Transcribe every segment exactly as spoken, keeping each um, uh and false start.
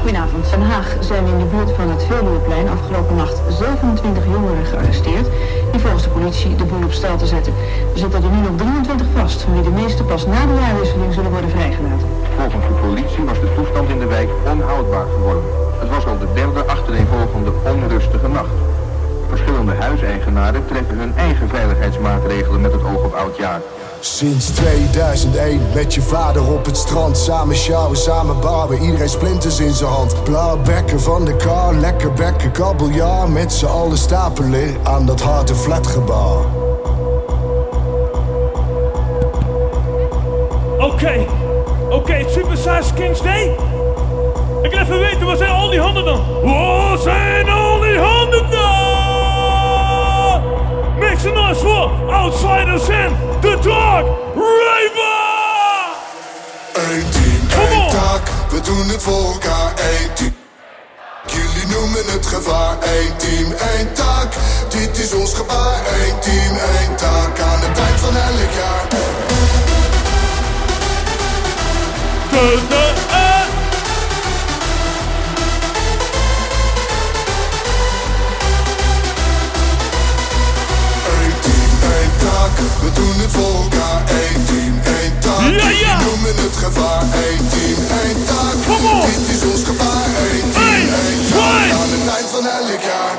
Goedenavond. Den Haag zijn in de buurt van het Veluweplein afgelopen nacht zevenentwintig jongeren gearresteerd die volgens de politie de boel op stal te zetten. Er zitten er nu nog drieëntwintig vast, van wie de meeste pas na de jaarwisseling zullen worden vrijgelaten. Volgens de politie was de toestand in de wijk onhoudbaar geworden. Het was al de derde achtereenvolgende onrustige nacht. Verschillende huiseigenaren treffen hun eigen veiligheidsmaatregelen met het oog op oudjaar. Sinds tweeduizend één met je vader op het strand. Samen sjouwen, samen bouwen, iedereen splinters in zijn hand. Blauw bekken van de kar, lekker bekken, kabeljauw. Met z'n allen stapelen aan dat harde flatgebouw. Oké, okay. oké, okay, Super Size Kings Day. Ik wil even weten, waar zijn al die handen dan? Waar zijn al die handen dan? Make some noise for Outsiders and The Dog Raver! Eén team, één taak, we doen het voor elkaar. Eén team, jullie noemen het gevaar. Eén team, één taak, dit is ons gebaar. Eén team, één taak, aan het eind van elk jaar. De, de, uh. We doen het voor elkaar, één team, één taak. Ja, ja. We noemen het gevaar, één team, één taak. Dit is ons gebaar, één team, één taak. Aan het eind van elk jaar.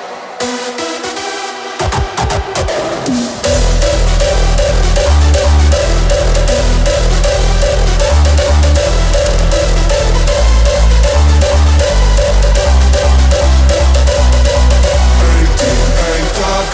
Eén team, één taak.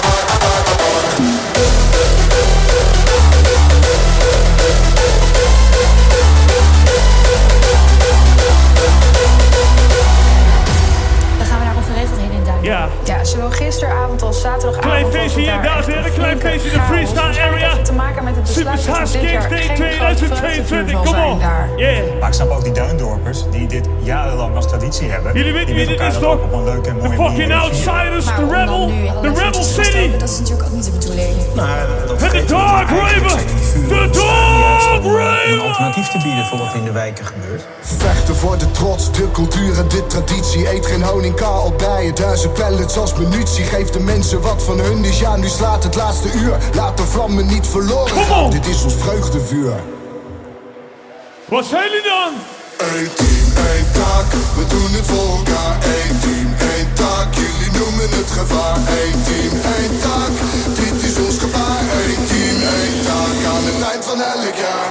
Ja. Ja, zowel gisteravond als zaterdagavond. Klein feestje hier, dames en heren. Klein feestje in de freestyle area. Te maken met het Super besluit dat Size dit Kings jaar Day geen tweeduizend groot tweeëntwintig, vreugdevuur zal kom zijn op. daar. Yeah. Maar ik snap ook die duindorpers die dit jarenlang als traditie hebben. Jullie weten wie dit is toch? Op een leuke en De mooie fucking manier Outsiders, Maar de om dan Rebel, nu de Rebel City. Dat is natuurlijk ook niet de bedoeling. Nou, dat En de vergeten we. Dog Eigenlijk Raver. zijn die vuren De juist Dog om, uh, Raver. een alternatief te bieden voor wat in de wijken gebeurt. Vechten voor de trots, de cultuur en de traditie. Eet geen honing, kaal bijen, duizend pellets als munitie. Geef de mensen wat van hun is, ja nu slaat het laatste uur. Laat de vlammen niet verloren gaan, dit is ons vreugdevuur. Wat zijn jullie dan? Eén team, één taak, we doen het voor elkaar. Eén team, één taak, jullie noemen het gevaar. Eén team, één taak, dit is ons gebaar. Eén team, één taak, aan het eind van elk jaar.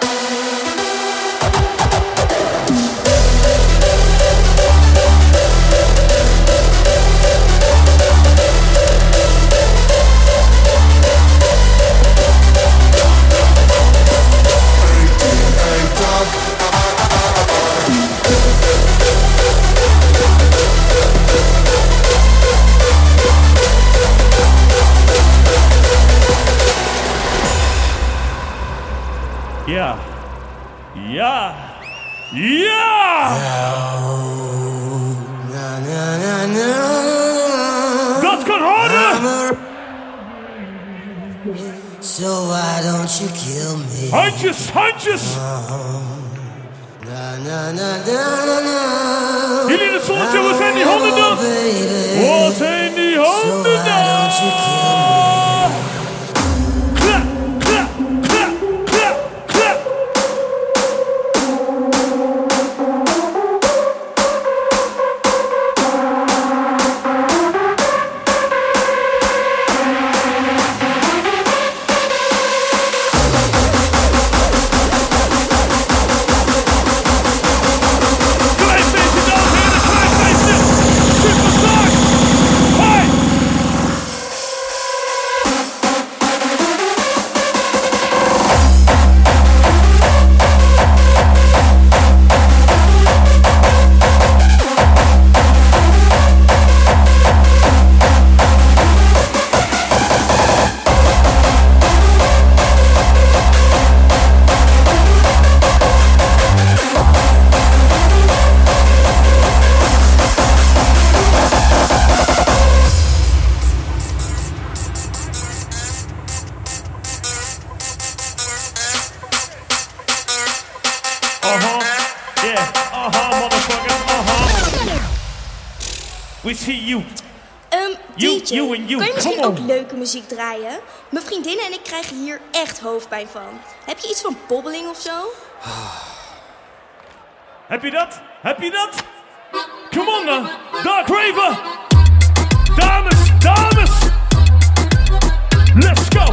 Ja. Ja. Ja! Dat kan harder! So why don't you kill me? Handjes, handjes! Na, na, na, na, na, na. Jullie in het zonnetje, waar zijn die handen dan? Waar zijn die handen dan? Klap, klap, klap, klap, klap. Klein beetje, dames en heren, klein beetje. Superstar! Hoi! Uh-huh, yeah, uh-huh, motherfucker, uh-huh. We see you. Um, You, D J, you and you. kan je misschien Come ook on. leuke muziek draaien? Mijn vriendinnen en ik krijgen hier echt hoofdpijn van. Heb je iets van bobbeling of zo? Heb je dat? Heb je dat? Come on dan. Dark Raver. Dames, dames. Let's go.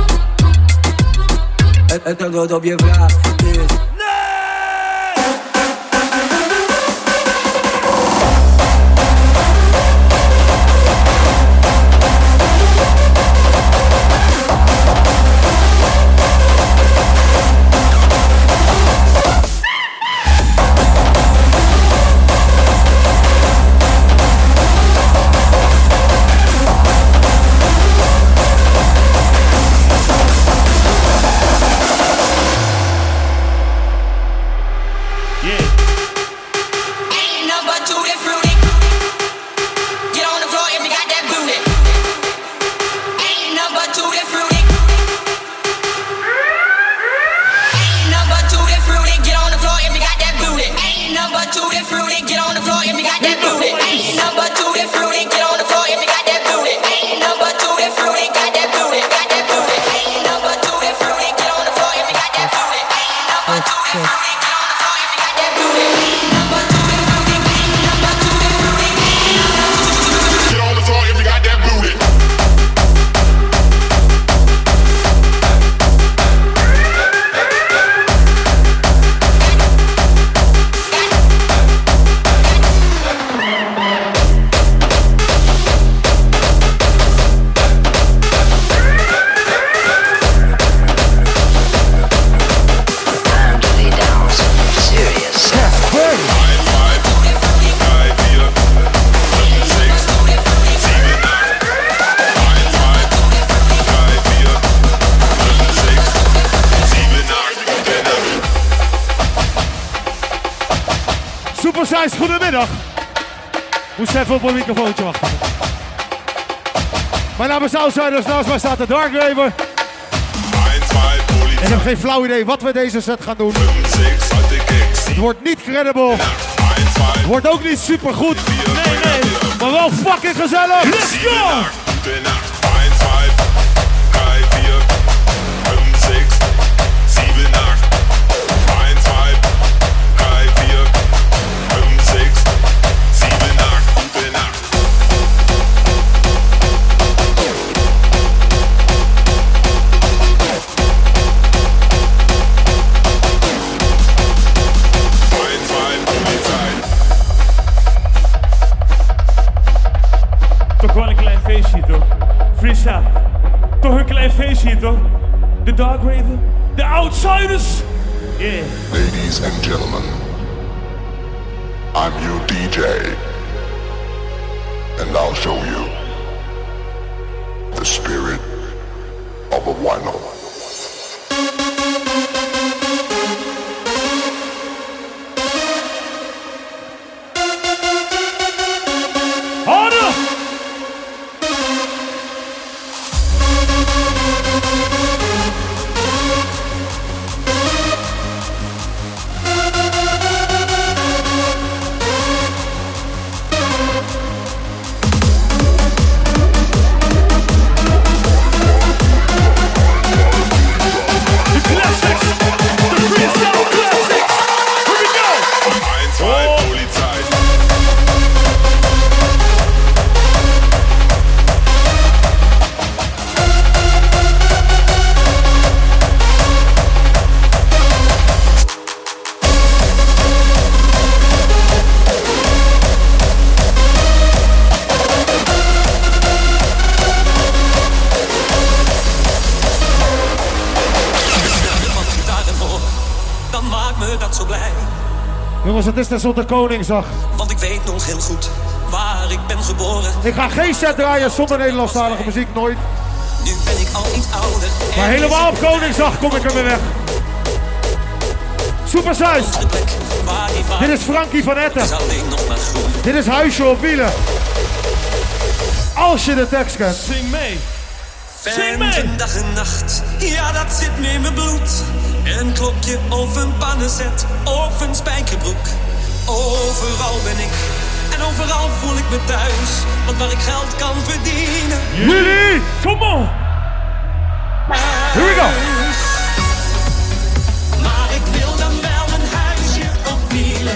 Het, het antwoord op je vraag is... Supersize, goedemiddag. Moest even op een microfoontje wachten. Mijn naam is Outsiders, naast mij staat de Dark Raver. En ik heb geen flauw idee wat we deze set gaan doen. Het wordt niet credible. Het wordt ook niet supergoed. Nee, nee. Maar wel fucking gezellig. Let's go! Toch wel een klein feestje toch? Freestyle. Toch een klein feestje toch? De Dark Raver. De Outsiders. Yeah. Ladies and gentlemen, I'm your D J, and I'll show you the spirit of a wino. Jongens, het is tenslotte Koningsdag. Want ik weet nog heel goed waar ik ben geboren. Ik ga geen set draaien zonder Nederlandstalige muziek, nooit. Nu ben ik al iets ouder. Maar helemaal op Koningsdag kom ik er weer weg. Supersize. Dit is Frankie van Etten. Dit is Huisje op Wielen. Als je de tekst kent. Zing mee. Zing mee. Dag en nacht, ja dat zit nu in mijn bloed. Een klokje of een pannenzet of een spijkerbroek. Overal ben ik en En overal voel ik me thuis, want waar ik geld kan verdienen. Jullie, come on! Here we go! Maar ik wil dan wel een huisje op wielen.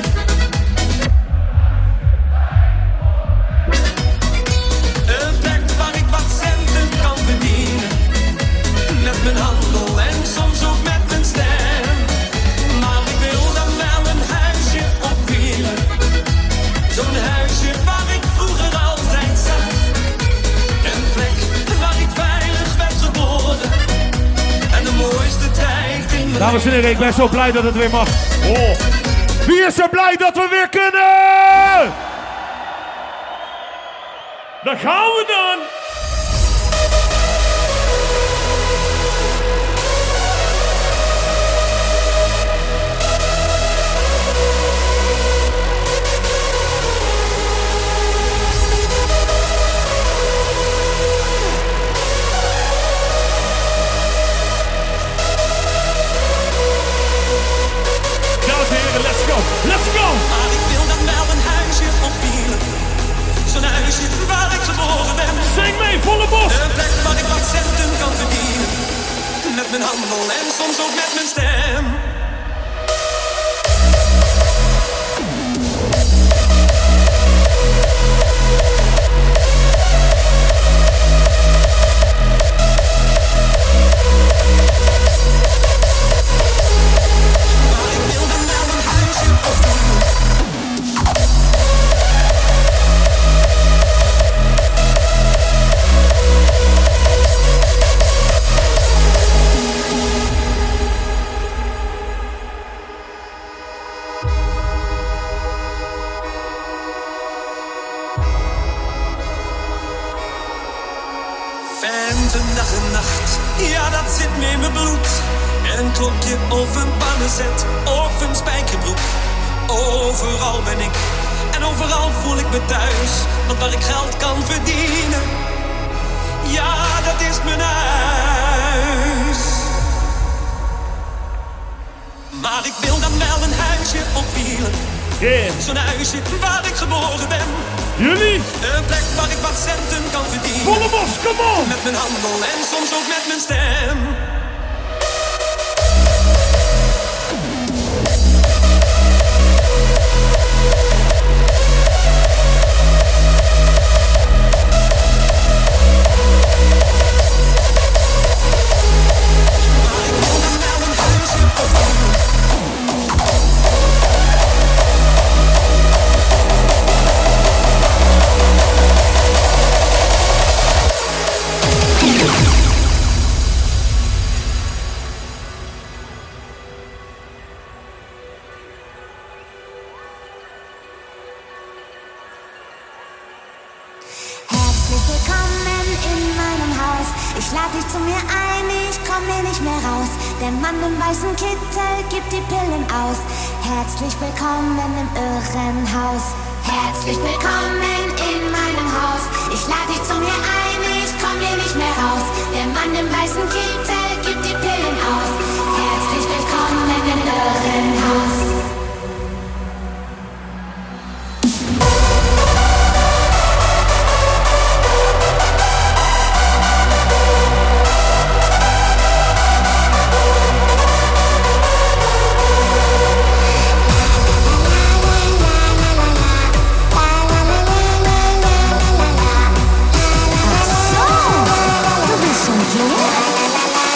Een plek waar ik wat centen kan verdienen. Met mijn handel en soms ook met mijn stem. Maar ik wil dan wel een huisje op wielen. Zo'n huisje waar ik vroeger altijd zat. Een plek waar ik veilig werd geboren. En de mooiste tijd in mijn Dames en heren, ik ben zo blij dat het weer mag. Oh. Wie is er blij dat we weer kunnen? Daar gaan we dan! Dames en heren, let's go! Let's go! Maar ik wil dan wel een huisje op wielen. Zo'n huisje waar ik geboren ben. Zing mee, volle bos! Een plek waar ik wat centen kan verdienen. Met mijn handel en soms ook met mijn stem. Maar ik wil dan wel een huisje op wielen. Venten dag en nacht, ja dat zit me in mijn bloed. Een klokje of een pannenzet of een spijkerbroek. Overal ben ik en overal voel ik me thuis. Want waar ik geld kan verdienen, ja dat is mijn huis. Maar ik wil dan wel een huisje op wielen. Yeah. Zo'n huisje waar ik geboren ben. Jullie? Een plek waar ik wat centen kan verdienen. Volle bos, come on! Met mijn handel en soms ook met mijn stem. Maar ik wil dan wel een huisje op wielen. Herzlich willkommen in meinem Haus. Ich lade dich zu mir ein, ich komm hier nicht mehr raus. Der Mann im weißen Kittel gibt die Pillen aus. Herzlich willkommen im Irrenhaus. Herzlich willkommen in meinem Haus. Ich lade dich zu mir ein, ich komm hier nicht mehr raus. Der Mann im weißen Kittel gibt die Pillen aus. Herzlich willkommen im Irrenhaus. Ach so, du bist schon hier?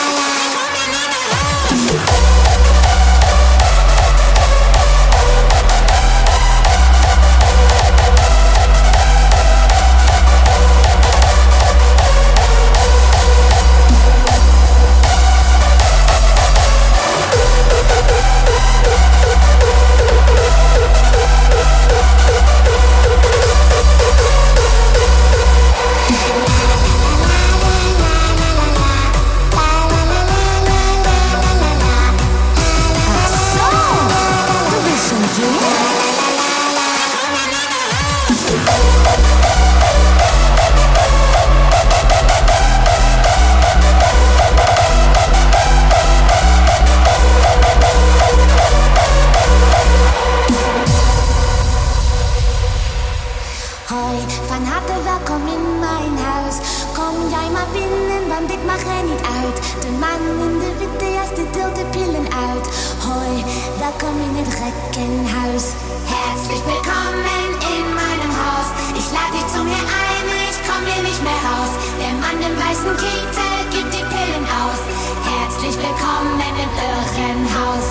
welkom in mijn huis. Kom jij maar binnen, want ik mag er niet uit. De man in de witte jas, die deelt de pillen uit. Hoi, welkom in het Reckenhaus. Herzlich willkommen in meinem Haus. Ich lade dich zu mir ein, ich komm hier nicht mehr raus. Der Mann im weißen Kittel gibt die Pillen aus. Herzlich willkommen im Irrenhaus.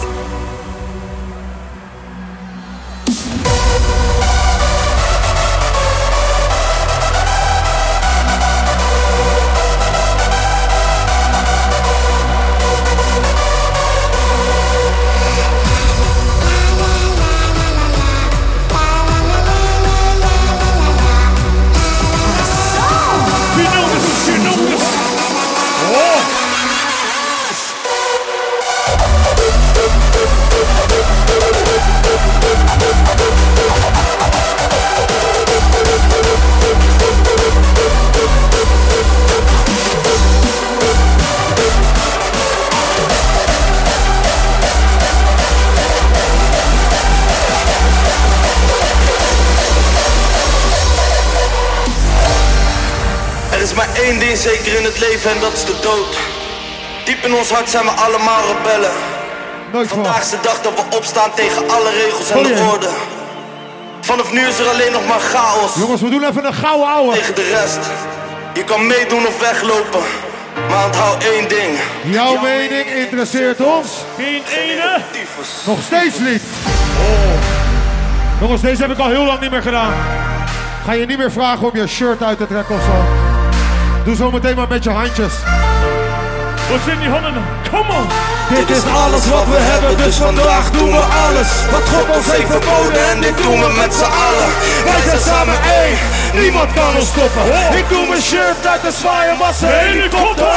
Er is maar één ding zeker in het leven en dat is de dood. Diep in ons hart zijn we allemaal rebellen. Nooit Vandaag is de dag dat we opstaan tegen alle regels en de orde. Vanaf nu is er alleen nog maar chaos. Jongens, we doen even een gouden ouwe. Tegen de rest. Je kan meedoen of weglopen. Maar onthoud één ding. Jouw Jouw mening interesseert ons. Geen ene. Nog steeds niet. Oh. Jongens, deze heb ik al heel lang niet meer gedaan. Ga je niet meer vragen om je shirt uit te trekken of zo. Doe zo meteen maar met je handjes. Wat zijn die handen? Come on! Dit is alles wat we hebben, dus vandaag doen we alles wat God ons heeft verboden en dit doen we met z'n allen. Wij zijn samen één, niemand kan ons stoppen. Ik doe mijn shirt uit de zwaaien massa helikopter.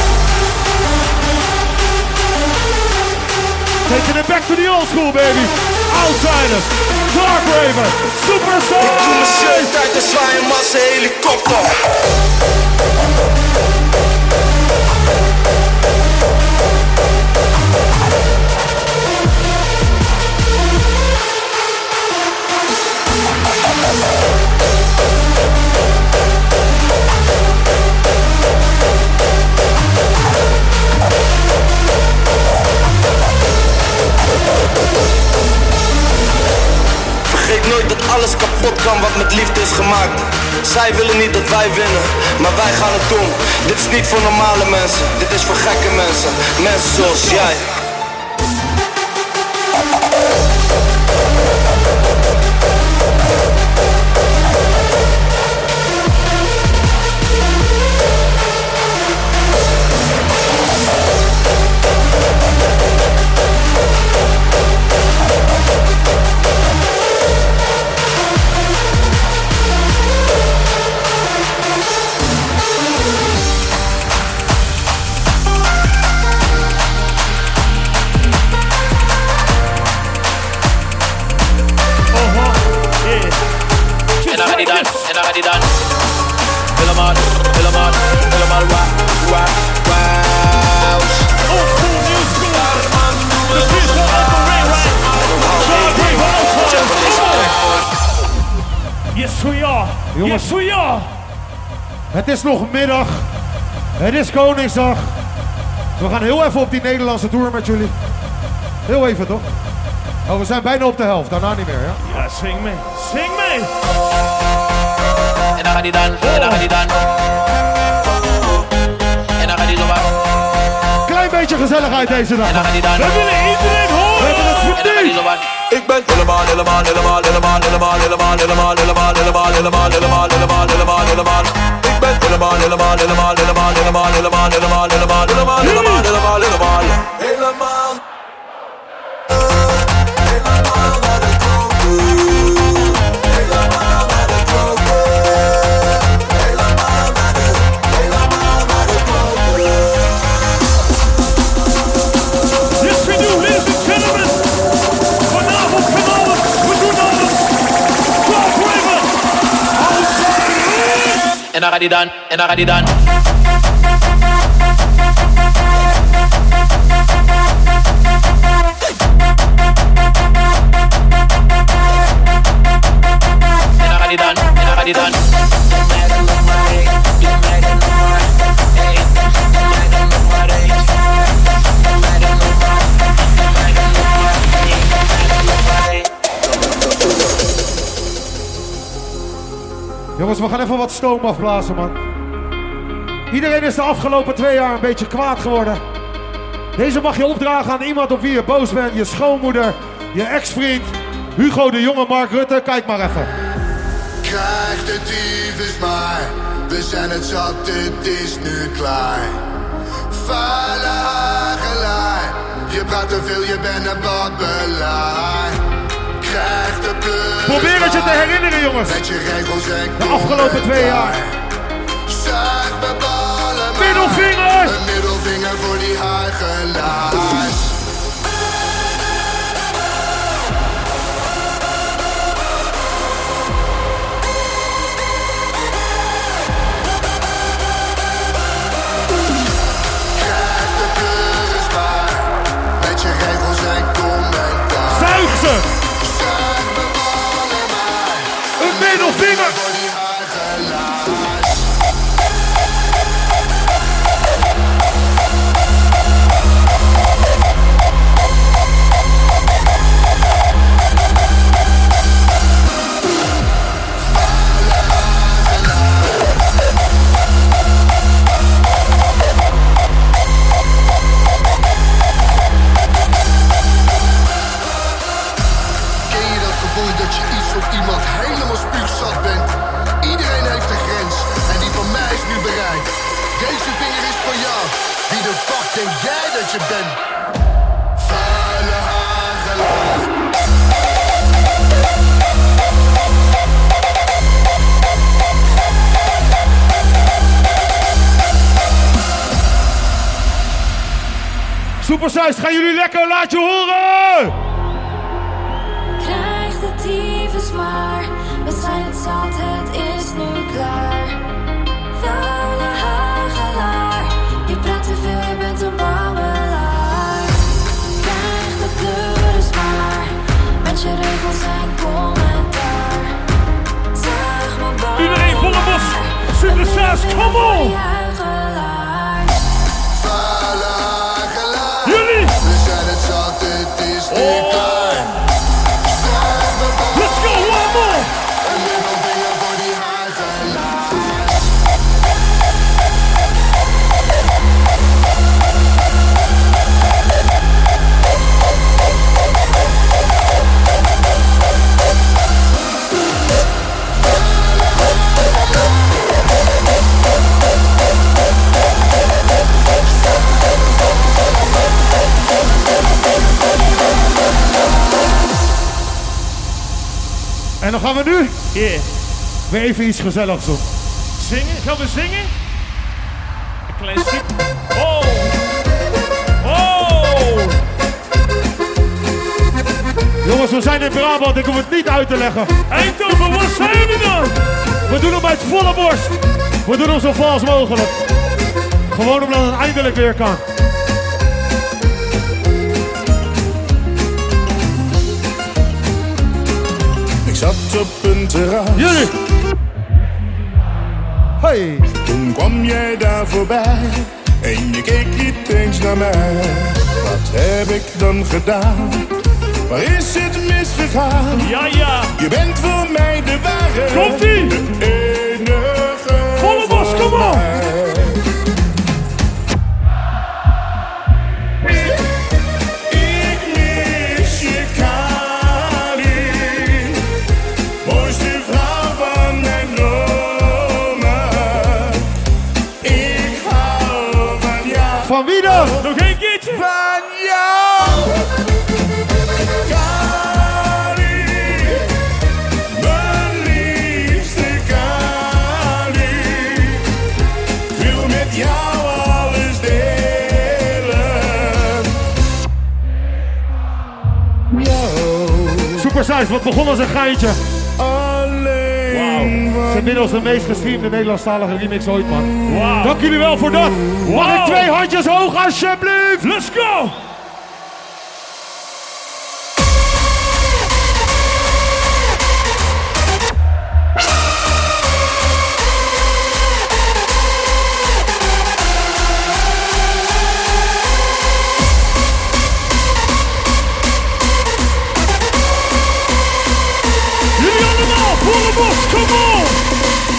Taking it back to the old school, baby. Outsiders, Dark Raven, Super Soul. Ik doe mijn shirt uit de zwaaien massa helikopter. Vergeet nooit dat alles kapot kan wat met liefde is gemaakt. Zij willen niet dat wij winnen, maar wij gaan het doen. Dit is niet voor normale mensen, dit is voor gekke mensen. Mensen zoals jij. Jongens, yes, we are. Het is nog middag. Het is Koningsdag. We gaan heel even op die Nederlandse tour met jullie. Heel even toch? Oh, we zijn bijna op de helft. Daarna niet meer, ja? Ja, swing mee. Swing mee. En dan gaat hij dan. En dan gaat hij dan. En dan gaat hij zo maar. Klein beetje gezelligheid deze dag. En dan gaat hij dan. We willen iedereen horen. We hebben het verdiend. Ik ben helemaal, helemaal, helemaal, helemaal, helemaal, helemaal, helemaal, helemaal, helemaal, helemaal, helemaal, helemaal, helemaal, helemaal. Ik ben helemaal, helemaal, helemaal, helemaal, helemaal, helemaal, helemaal, helemaal, helemaal, helemaal, helemaal, helemaal, helemaal. Helemaal naar de klokken. Helemaal naar de klokken. Helemaal naar de, helemaal naar de klokken. Yes, we do, ladies and gentlemen. Vanavond gaan alles, we doen alles. Dark Raven, Outsiders. En dan gaat hij dan, en dan gaat hij dan. En dan gaat hij dan, en dan gaat hij dan. Jongens, we gaan even wat stoom afblazen, man. Iedereen is de afgelopen twee jaar een beetje kwaad geworden. Deze mag je opdragen aan iemand op wie je boos bent. Je schoonmoeder, je ex-vriend, Hugo de Jonge, Mark Rutte. Kijk maar even. Krijg de tyfus maar, we zijn het zat, het is nu klaar. Vuile hagelaar, je praat te veel, je bent een babbelaar. Krijg de pleurs. Probeer het je te herinneren, jongens. Met je regels en de afgelopen twee jaar. Zuig me ballen maar. Middelvingers! Een middelvinger voor die hagelaars. Krijg de pleurs maar. Met je regels en commentaar. Zuig ze! Zuig me ballen maar. Een middelvinger! Voor die hagelaars. Dat je iets of iemand helemaal spuugzat bent. Iedereen heeft een grens en die van mij is nu bereikt. Deze vinger is voor jou. Wie de fuck denk jij dat je bent? Vuile hagelaar. Supersize, gaan jullie lekker? Laat je horen! Tyfus maar, we zijn het zat, het is nu klaar. Vuile hagelaar, je praat te veel, je bent een babbelaar. Krijg de pleurs maar, met je regels en commentaar. Zeg me ballen. Iedereen volle bos, Supersize, kom op! Vuile hagelaar, jullie! We zijn het zat, het is nu oh. klaar. Let's go, one more! Een middelvinger voor die hagelaars. En dan gaan we nu yeah. weer even iets gezelligs doen. Zingen? Gaan we zingen? Een klein stuk. Oh! Oh! Jongens, we zijn in Brabant, ik hoef het niet uit te leggen. Eindhoven, wat zijn we dan? We doen hem uit volle borst. We doen hem zo vals mogelijk. Gewoon omdat het eindelijk weer kan. Ik zat op een terras. Jullie! Hey! Toen kwam jij daar voorbij en je keek niet eens naar mij. Wat heb ik dan gedaan? Waar is het misgegaan? Ja, ja! Je bent voor mij de ware. Komt-ie! De enige. Volle bos, kom op! Ik mis je Kali. Mooiste vrouw van mijn dromen. Ik hou van jou. Van wie dan? Nog één keertje! Van jou! Kali, mijn liefste Kali. Ik wil met jou alles delen. Supersize, wat begon als een geintje. Alleen Wauw. Het is inmiddels de meest gestreamde Nederlandstalige remix ooit, man. Wow. Dank jullie wel voor dat. Wow. Mag ik twee handjes hoog, alsjeblieft? Let's go! Jullie allemaal, volle bos, kom op!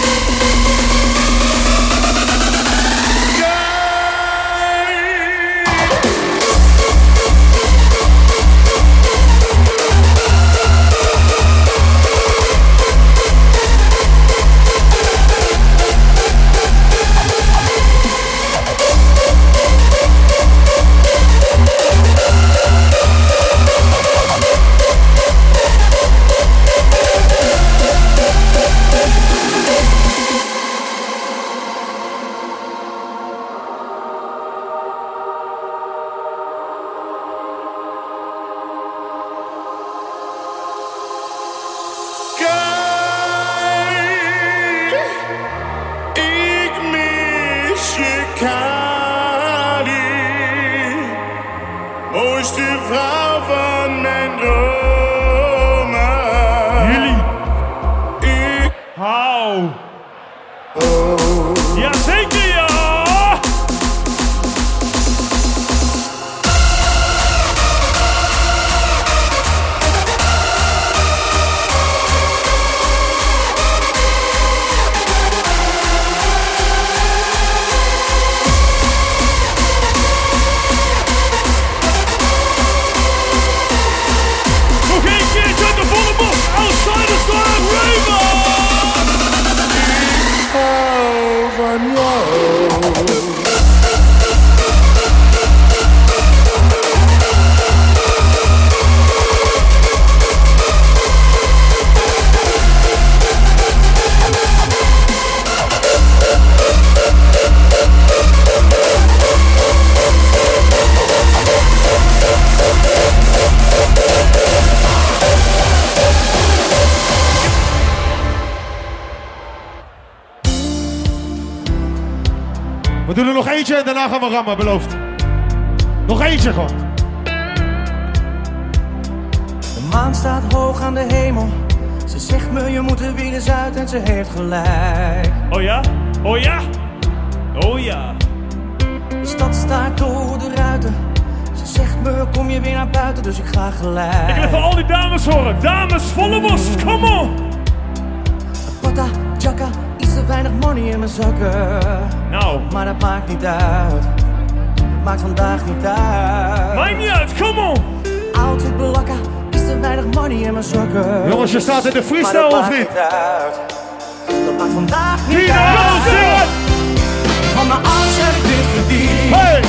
doen er nog eentje en daarna gaan we rammen, beloofd. Nog eentje gewoon. De maan staat hoog aan de hemel. Ze zegt me, je moet er weer eens uit en ze heeft gelijk. Oh ja? Oh ja? Oh ja. De stad staat door de ruiten. Ze zegt me, kom je weer naar buiten, dus ik ga gelijk. Ik wil even al die dames horen. Dames, volle borst, kom op! Pata, jacka, iets te weinig money in mijn zakken. Nou. Maar dat maakt niet uit. Dat maakt vandaag niet uit. Maakt niet uit, kom op! Outfit belakka, iets te weinig money in mijn zakken. Jongens, je staat in de freestyle of niet? Dat maakt vandaag niet Tino, uit. Van na alles heb ik dit verdiend. Hey!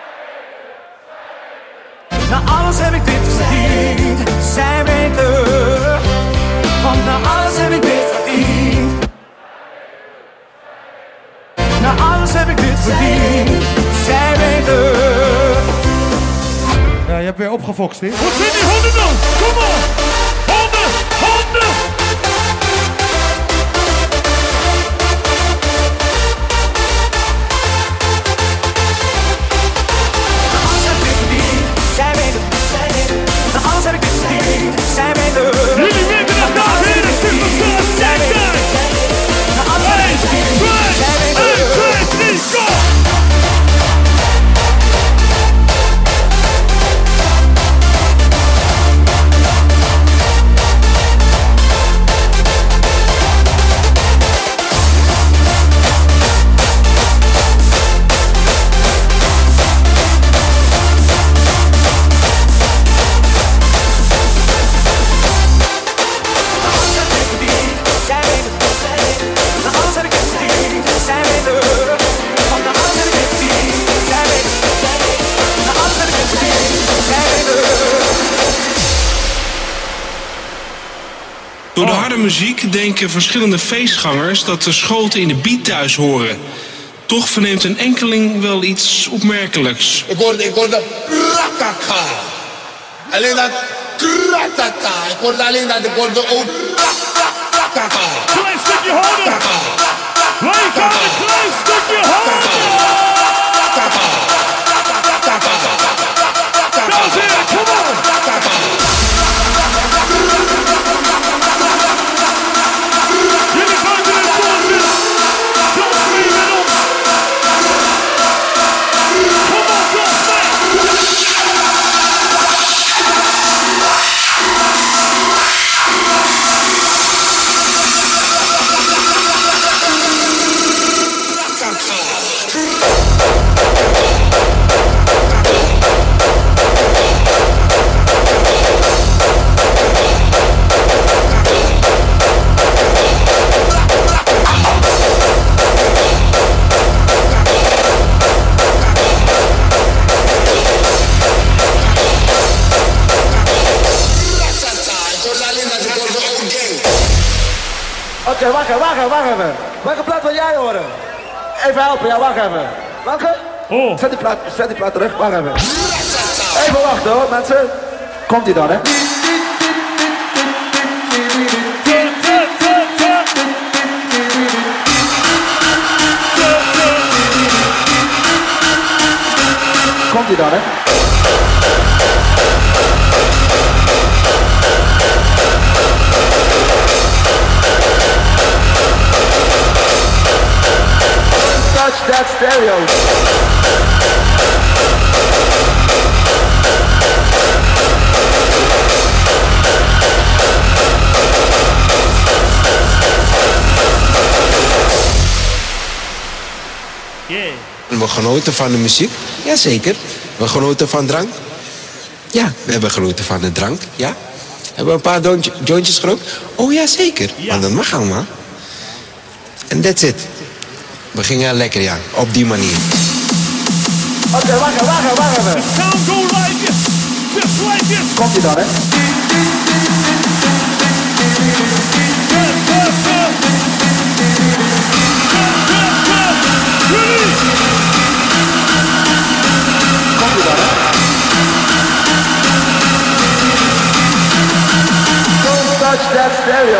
Na alles heb ik dit verdiend. Zij weten. Van na alles heb ik dit verdiend. Na alles heb ik dit verdiend. Zij weten. Ja, je hebt weer opgefokst, hè? Wat zijn die honden dan? Kom op! Honden! Honden! Zij weten, zij weten. Na alles heb ik dit verdiend. Zij weten. Jullie weten dat daar weer een superstar zijn. Na alles heb ik dit verdiend. Zij weten. één, twee, drie, go! Door de harde muziek denken verschillende feestgangers dat de schoten in de beat thuis horen. Toch verneemt een enkeling wel iets opmerkelijks. Ik hoorde, ik hoorde rakaka. Alleen dat kratata. Ik hoorde alleen dat, ik hoorde ook rakaka. Klein stukje harder. Wij gaan een klein stukje harder. Dames en heren, kom op. Jullie buiten het zonnetje. Dans mee met ons. Kom op, dans Oké, okay, wacht even, wacht even, wacht even. Welke plaat wil jij horen? Even helpen, ja, wacht even. Welke? Oh. Zet die plaat, zet die plaat terug, wacht even. Even wachten hoor, mensen. Komt ie dan, hè? Komt ie dan, hè? Touch that stereo. Yeah. We genoten van de muziek, jazeker. We genoten van drank. Ja, we hebben genoten van de drank, ja. Hebben we een paar jointje, jointjes gerookt? Oh ja, zeker. Ja. Want dat mag allemaal. En that's it. We gingen lekker, ja. Op die manier. Oké, okay, wacht even, wacht even, wacht even. The sound go like this. Just like this. Komt ie dan, hè? Komt ie dan, hè? Don't touch that stereo.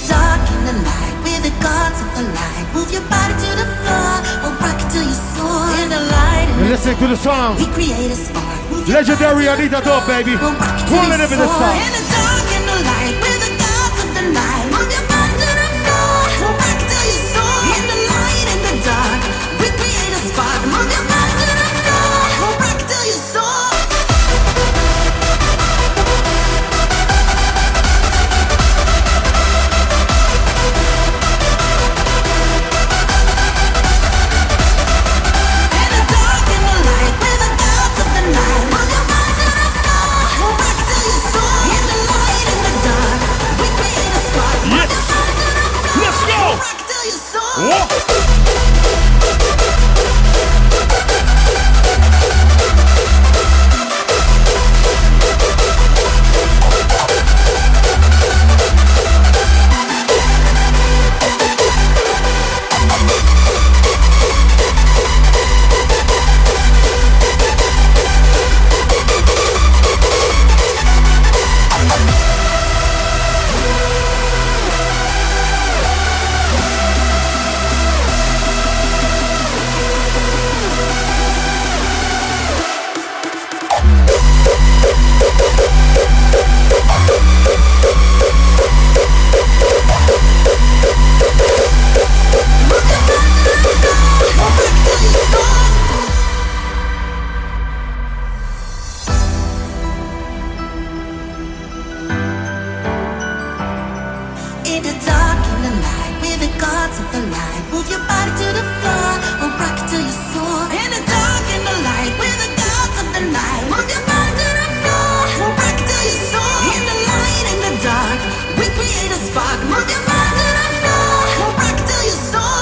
dark, in the night, we're the gods of the light. Move your body to the floor, or rock it till you soar. In the light, You're listening to the song. we create a spark. Legendary Anita Dog, baby. Pull it in with this song. In the dark, in the light, we're the gods of the night. Move your body to the floor, or rock it till you soar. In the light, in the dark, we create a spark. Move your body to the floor, or rock it till you soar. In the dark, in the night, we're the gods of the light. Move your body to the floor, or rock it till you soar. In the dark, in the light, we're the gods of the night. Move your body to the floor, or rock it till you soar. In the light, in the dark, we create a spark. Move your body to the floor, or rock it till you soar.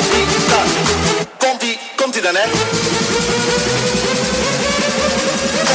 Komt-ie dan, hè?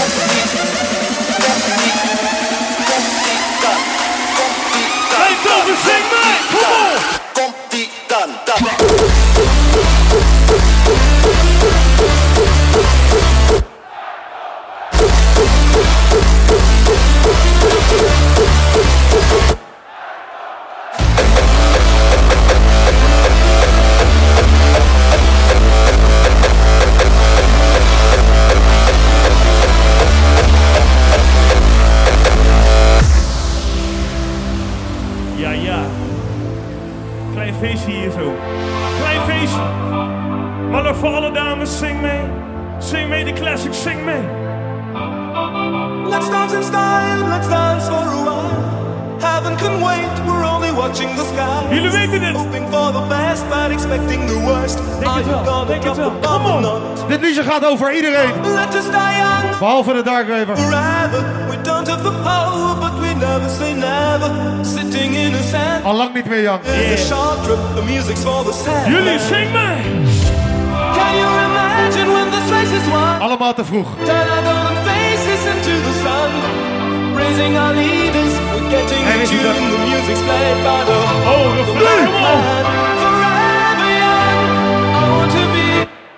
easy. Maar nog voor alle dames, zing mee. Zing mee de classic, zing mee. Let's dance in style, let's dance for a while. Heaven can wait, we're only watching the sky. Jullie weten dit. Hoping for the best, but expecting the worst. Denk het wel, denk het wel. Come on. Dit liedje gaat over iedereen. Let us die young. Behalve de Dark Raver. Forever, we don't have the power, but we never say never. Sitting in a sand. Al lang niet meer young. Yeah. A short trip, the music's for the sad. Jullie, zing mee. Can you imagine when this race is won? Allemaal te vroeg. Turn our golden faces into the sun. Praising our leaders, we're getting in tune. The music's played by the oh, the band. Forever young, I want to be.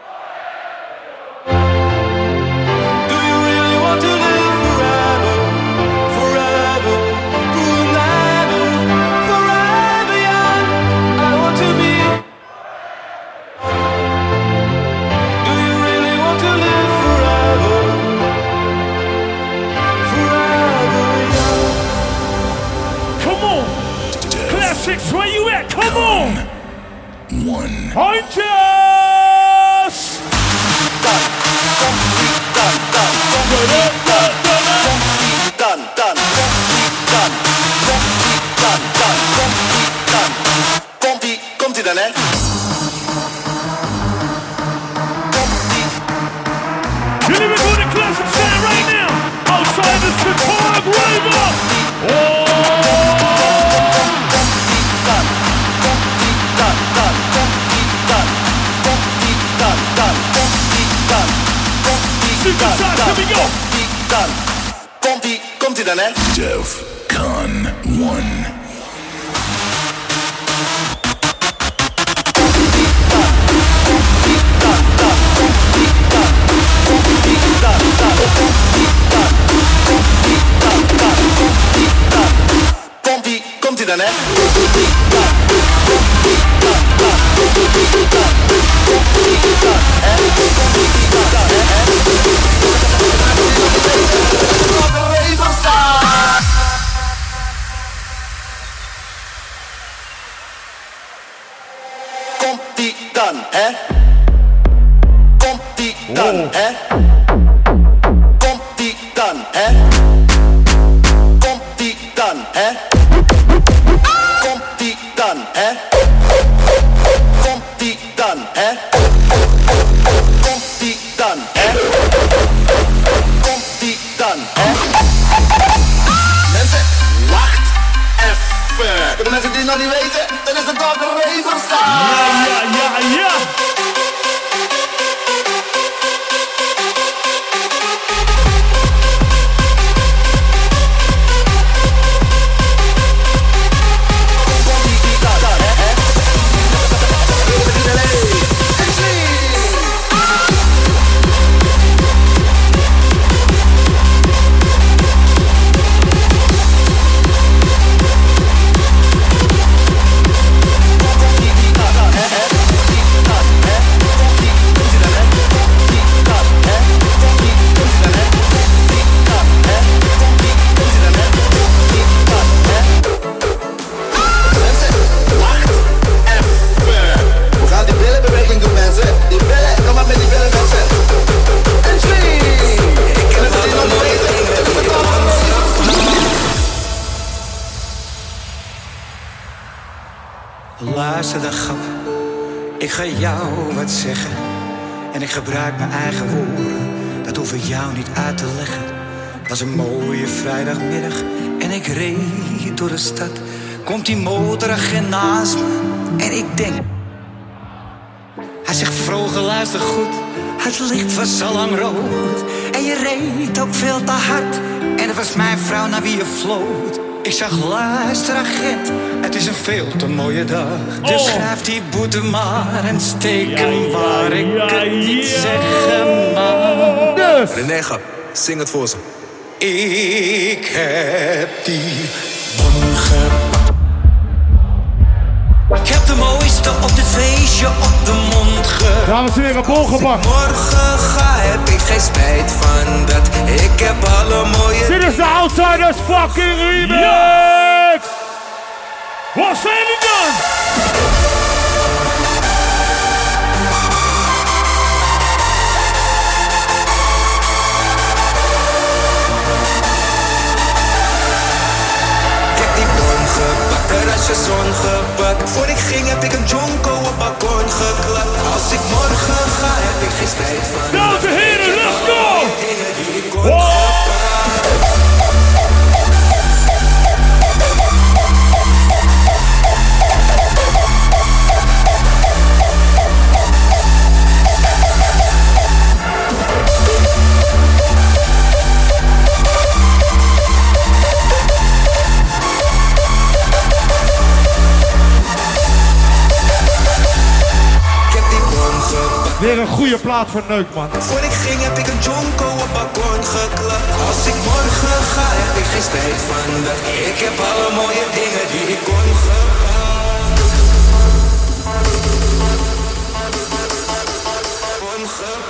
Do you really want to live forever? Forever, forever, forever young, I want to be. Do you really want to live forever? Classics, where you at? Come on! One. Hunters! Done, done, done, done, done, done, done, done, done. Komt-ie, komt-ie dan, hè? Jullie weer door de classics stand right now! Outside the Dark Raver! Oh! Komt-ie, komt-ie dan, hè? Defcon one. Komt-ie, komt-ie dan, hè? Komt-ie dan, hè? Komt-ie dan, hè? Komt-ie dan, hè? Komt-ie dan, hè? Komt-ie dan, hè? Komt-ie dan, hè? Komt-ie dan, hè? Komt-ie dan, hè? Mensen, wacht even. Voor de mensen die het nog niet weten, dan is het Dark Raver staan. Ja, ja, ja, ja. Luister dan, grap. Ik ga jou wat zeggen. En ik gebruik mijn eigen woorden. Dat hoef ik jou niet uit te leggen. Het was een mooie vrijdagmiddag. En ik reed door de stad. Komt die motoragent naast me. En ik denk... Hij zegt, vroeger luister goed. Het licht was al lang rood. En je reed ook veel te hard. En het was mijn vrouw naar wie je floot. Ik zag, luister agent, het is een veel te mooie dag. Dus Oh. schrijf die boete maar en steek hem Ja, waar ik ja, het niet ja. zeggen mag. Dus. René, grap, zing het voor ze. Ik heb die bon gepakt. Ik heb de mooiste op dit feestje op de mond gepakt. Dames en heren, bon gepakt. Morgen ga heb ik geen spijt van dat. Ik heb alle mooie... Dit is de Outsiders fucking remix! Ja. Wat zijn die dan? geklapt. Als ik morgen ga, heb ik geen spijt van. Dames en heren, let's go! Dingen die ik kon gepaard. Weer een goede plaat voor Neuk, man. Voor ik ging heb ik een jonko op balkon geklapt. Als ik morgen ga, heb ik geen spijt van dat. Ik heb alle mooie dingen die ik kon gepaard. Kon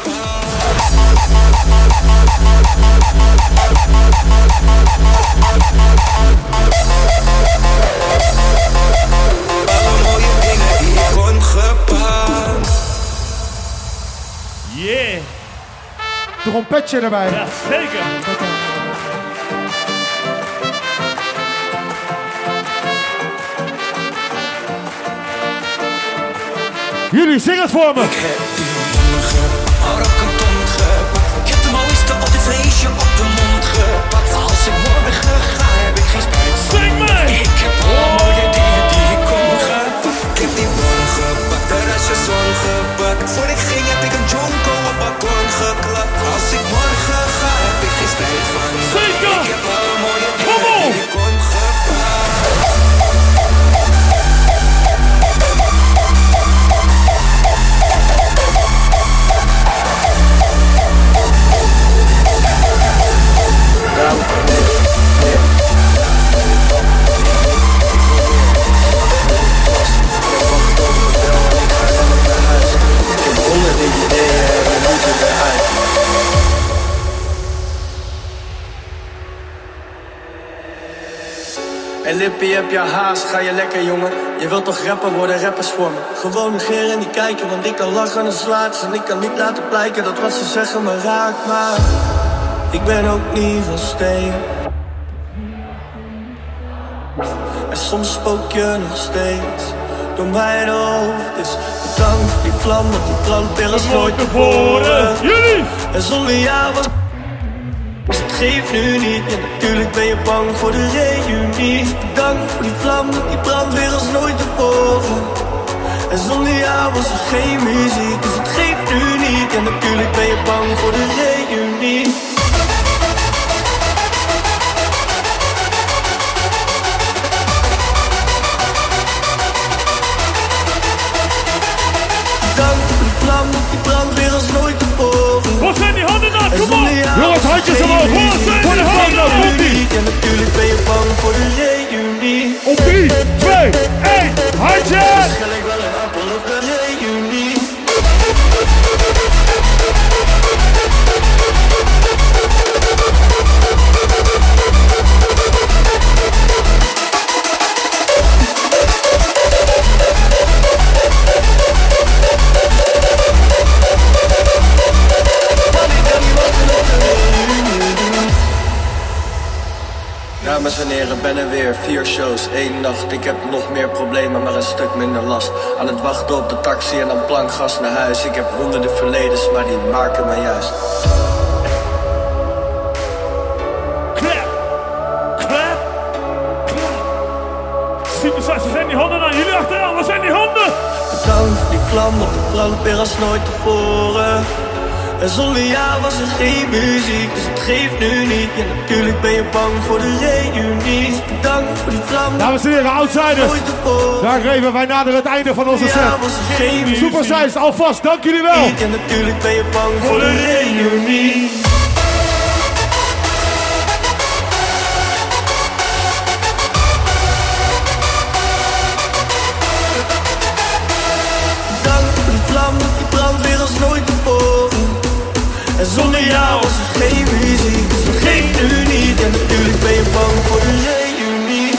Alle mooie dingen die ik kon gepaard. Yeah. Trompetje erbij. Ja, zeker. Jullie, zing het voor me. Ik heb die morgen maar ook een ton gepakt. Ik heb de mooiste op de feestje op de mond gepakt. Als ik morgen ga, heb ik geen spijt van. Zing mee. Ik heb alle mooie dingen die ik kon gepakt. Ik heb die bon gepakt, de restje zon gepakt. Voor ik ging heb ik een jonko op balkon geklapt. Als ik morgen ga, heb ik geen spijt van. Zeker. Ik heb alle mooie dingen die ik kon gepakt. En Lippie, heb je haast, ga je lekker jongen. Je wilt toch rapper worden, rappers voor me. Gewoon negeren en niet kijken, want ik kan lachen en slaat ze. En ik kan niet laten blijken dat wat ze zeggen me raakt. Maar ik ben ook niet van steen. En soms spook je nog steeds door mijn hoofd. Dus bedankt voor die vlam, want die brandt weer als nooit tevoren. En zonder jou was... Dus het geeft nu niet, en natuurlijk ben je bang voor de reunie. Bedankt voor die vlam, die brandt weer als nooit tevoren. En zonder jou was er geen muziek, dus het geeft nu niet, en natuurlijk ben je bang voor de reunie. Bedankt voor die vlam, die brandt weer als nooit tevoren. Wat zijn die handen nou? Kom op! Jongens, handjes omhoog! Wat zijn voor de handen nou? Komt ie! En natuurlijk ben je bang voor de reunie. Op drie, twee, één, handjes! Waarschijnlijk wel een appel op de reunie. Dames en heren, ben er weer. Vier shows, één nacht. Ik heb nog meer problemen, maar een stuk minder last. Aan het wachten op de taxi en dan plankgas naar huis. Ik heb honderden verledens, maar die maken me juist. Clap! Clap! Synthesizer, zijn die handen aan? Jullie achteraan, waar zijn die handen? Bedankt voor die vlam, want de brandt weer als nooit tevoren. En zonder jou was er geen muziek, dus het geeft nu niet. Ja, natuurlijk ben je bang voor de reunie. Bedankt voor die vlam. Dames en heren, outsiders. Daar geven wij nader het einde van onze set. Supersize, alvast, dank jullie wel. Ja, natuurlijk ben je bang voor de reunie. Bedankt voor die vlam, die brandt weer als nooit tevoren. En zonder jou was er geen muziek, dus het geeft nu niet. En natuurlijk ben je bang voor de reunie.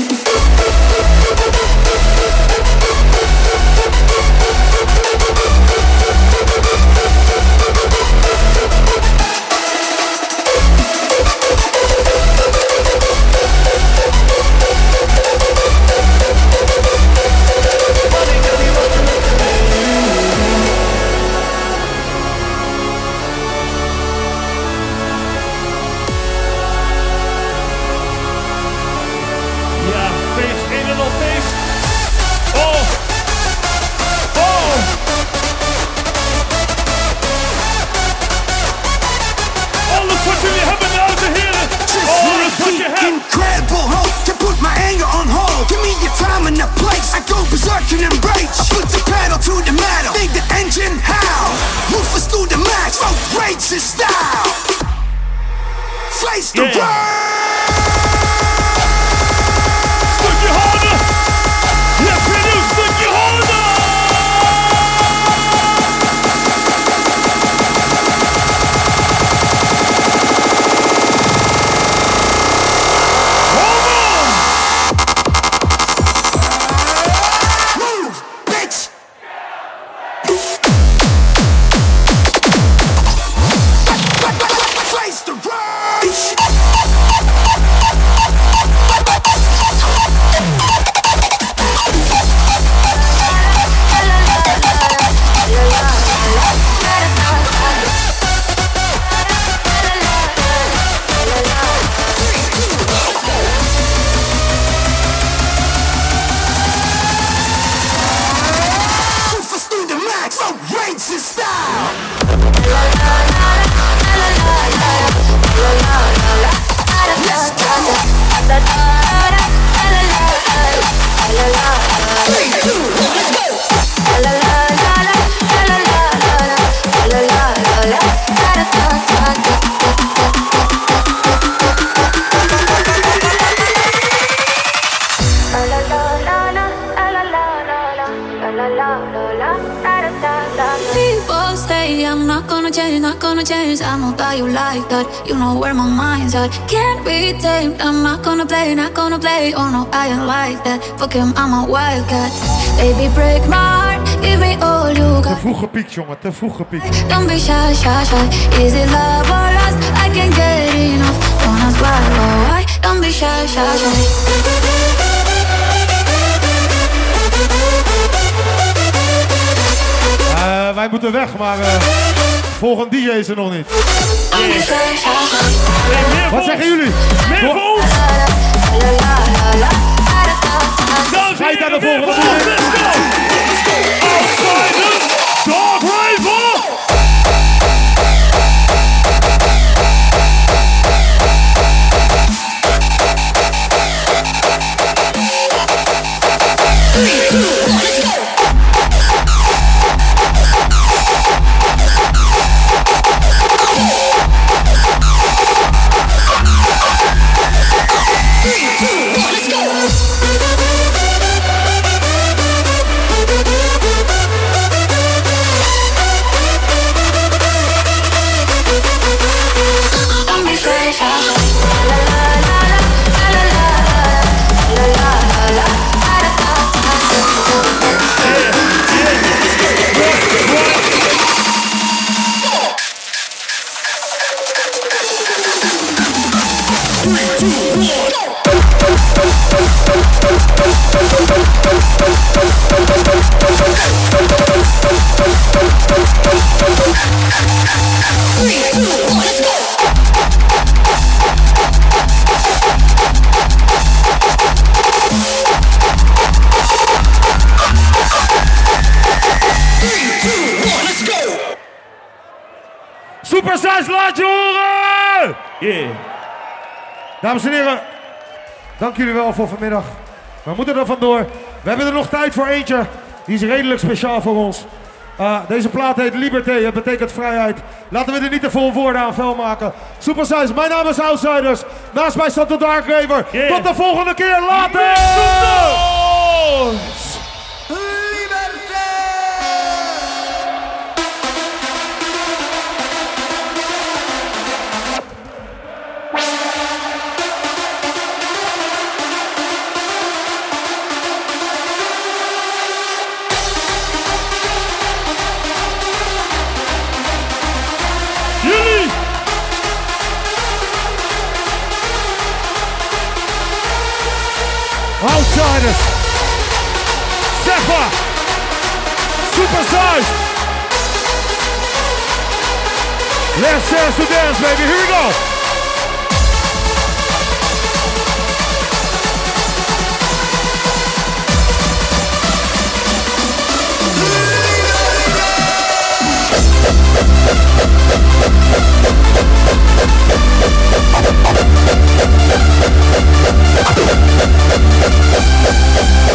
the time and the place. I go berserk and rage. I put the pedal to the metal. Make the engine howl. Roofers through the max. Smoke rage and style. Face the Yeah. world. Stukje harder. Yes, we do. Stukje harder. People say I'm not gonna change, not gonna change. I'm not about you like that. You know where my mind's at. Can't be tamed. I'm not gonna play, not gonna play. Oh no, I ain't like that. Fuck him, I'm a wildcat. Baby, break my heart. Give me all you got. Te vroeg gepiekt, jongen. Te vroeg gepiekt. Don't be shy, shy, shy. Is it love or lust? I can't get enough. Don't ask why, oh why. Don't be shy, shy, shy. Uh, wij moeten weg, maar uh, volgende D J is er nog niet. Yeah. Wat zeggen jullie? Meer Door... voor ons! Schijt aan de volgende D J. Let's go! Outsiders, Dark Raver! Three, two, one, let's go! Supersize, laat je horen! Yeah. Dames en heren, dank jullie wel voor vanmiddag. We moeten er vandoor. We hebben er nog tijd voor eentje. Die is redelijk speciaal voor ons. Uh, deze plaat heet Liberté, het betekent vrijheid. Laten we er niet te vol woorden aan vuil maken. Supersize, mijn naam is Outsiders. Naast mij staat de Dark Raver. Yeah. Tot de volgende keer, later! Outsiders, Sefa, Supersize. Let's dance to dance, baby. Here we go. We'll be right back.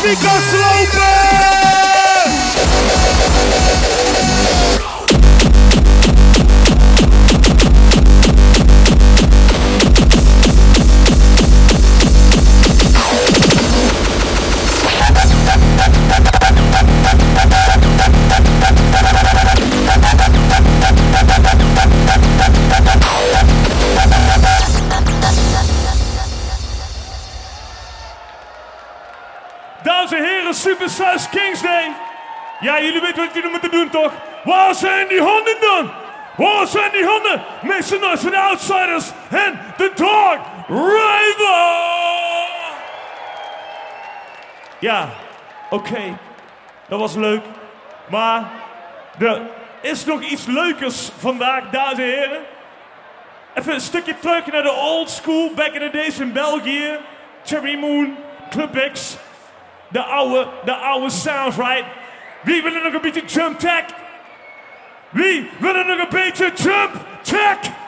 wie kan slopen? Dames en heren, Super Size Kings Day. Ja, jullie weten wat jullie moeten doen, toch? Waar zijn die handen dan? Waar zijn die handen? Make some noise for the Outsiders en The Dark Rival. Ja, oké. Okay. Dat was leuk. Maar er is nog iets leukers vandaag, dames en heren. Even een stukje terug naar de old school, back in the days in België. Cherry Moon, Club X. De oude, de oude sounds, right? Wie wil er nog een beetje jump tech? Wie wil er nog een beetje jump tech?